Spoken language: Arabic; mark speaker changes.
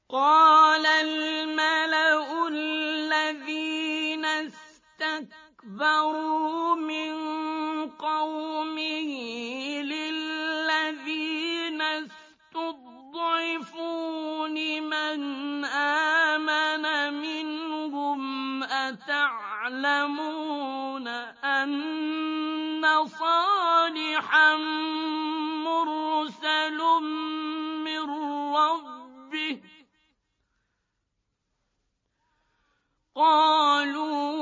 Speaker 1: قَالَ الْمَلَأُ الَّذِينَ اسْتَكْبَرُوا مِن قَوْمِهِ لِلَّذِينَ اسْتُضْعِفُوا لِمَنْ آمَنَ مِنْهُمْ أَتَعْلَمُونَ أَنَّ صَالِحًا مُّرْسَلٌ مِّن رَّبِّهِ ۚ قَالُوا